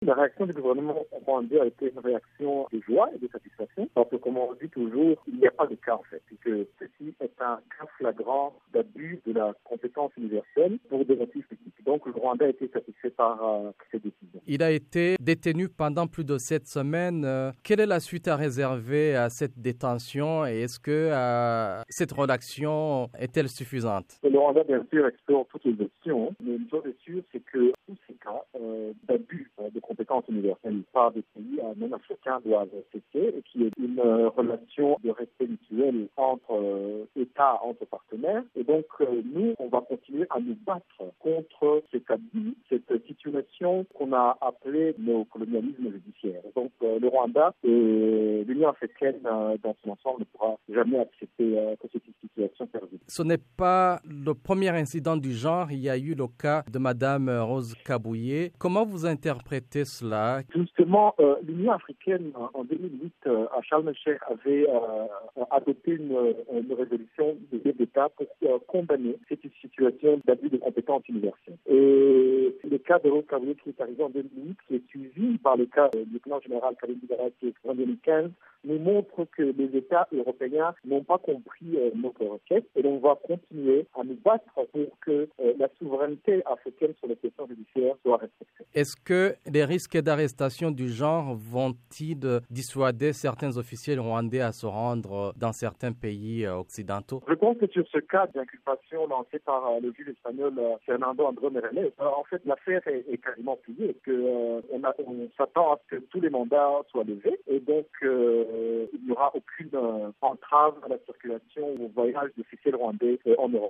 la réaction du gouvernement rwandais a été une réaction de joie et de satisfaction, parce que comme on dit toujours, il n'y a pas de cas en fait, puisque ceci est un cas flagrant d'abus de la compétence universelle pour des motifs politiques. Donc le Rwanda a été satisfait par cette décision. Il a été détenu pendant plus de 7 semaines. Quelle est la suite à réserver à cette détention et est-ce que cette relaction est-elle suffisante? Le Rwanda, bien sûr, explore toutes les options, mais une chose est sûre, c'est que tous ces cas d'abus de compétences universelles par des pays, même africains, doivent cesser et qu'il y ait une relation de respect mutuel entre États, entre partenaires. Et donc, nous, on va continuer à nous battre contre cet abus, cette situation qu'on a appelée néocolonialisme judiciaire. Donc, le Rwanda et l'Union africaine dans son ensemble ne pourra jamais accepter que cette situation perdure. Ce n'est pas le premier incident du genre. Il y a eu le cas de Madame Rose Kabuye. Comment vous interprétez cela? Justement, l'Union africaine, en 2008, à Sharm el-Sheikh, avait adopté une résolution de chef d'État pour condamner cette situation d'abus de compétences universelles. Et le cas de Rose Kabuye qui est arrivé en 2008, qui est suivi par le cas du lieutenant général Khaled Bidara qui est en 2015, nous montre que les États européens n'ont pas compris notre requête et on va continuer à nous battre pour que la souveraineté africaine sur les questions judiciaires soit respectée. Est-ce que les risques d'arrestation du genre vont-ils dissuader certains officiels rwandais à se rendre dans certains pays occidentaux? Je pense que sur ce cas d'inculpation lancé par le juge espagnol Fernando André Meirelles, en fait l'affaire est quasiment pliée, on s'attend à ce que tous les mandats soient levés et donc il n'y aura aucune entrave à la circulation ou au voyage d'officiels rwandais en Europe.